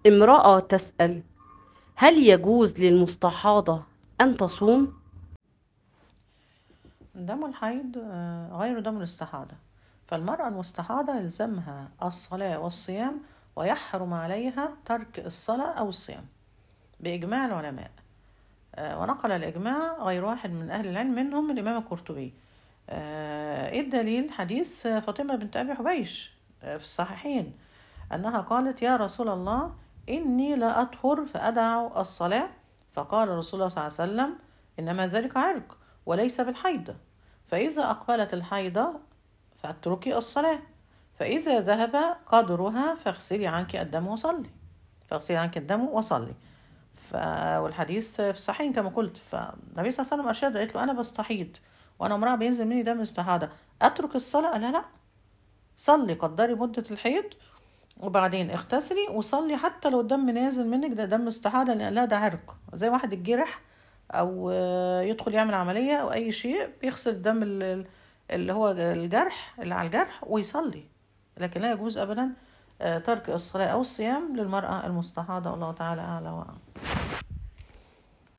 امرأة تسأل: هل يجوز للمستحاضة أن تصوم؟ دم الحيض غير دم الاستحاضة، فالمرأة المستحاضة يلزمها الصلاة والصيام، ويحرم عليها ترك الصلاة أو الصيام بإجماع العلماء. ونقل الإجماع غير واحد من أهل العلم منهم الإمام القرطبي. إيه الدليل؟ حديث فاطمة بنت أبي حبيش في الصحيحين، أنها قالت: يا رسول الله، إني لا أطهر فأدع الصلاة. فقال رسول الله صلى الله عليه وسلم: إنما ذلك عرق وليس بالحيض، فإذا أقبلت الحيضة فاتركي الصلاة، فإذا ذهب قدرها فاغسلي عنك الدم وصلي. فاغسلي عنك الدم وصلي. والحديث في الصحيحين كما قلت. فالنبي صلى الله عليه وسلم أرشد، قالت له: أنا بستحيض وأنا امرأة بينزل مني دم استحاضة، أترك الصلاة؟ قال: لا، صلي، قدري مدة الحيض وبعدين اغتسلي وصلي، حتى لو الدم نازل منك ده دم استحاضة، لأن لا، ده عرق زي واحد يتجرح أو يدخل يعمل عملية أو أي شيء، بيغسل الدم اللي هو الجرح اللي على الجرح ويصلي. لكن لا يجوز أبدا ترك الصلاة أو الصيام للمرأة المستحاضة. الله تعالى أعلى وأعلم.